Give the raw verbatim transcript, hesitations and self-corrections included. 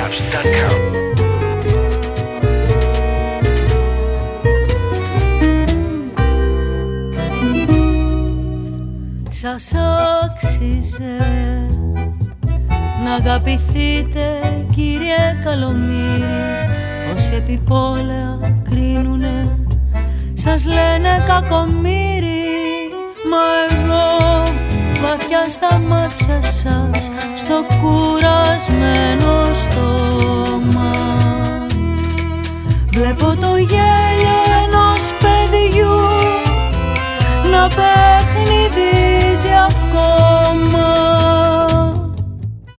vibes dot com. Σας άξιζε να αγαπηθείτε, κύριε Καλομύρη. Όσοι επιπόλαια κρίνουνε σας λένε κακομοίρη. Μα εγώ βαθιά στα μάτια σας, στο κουράγιο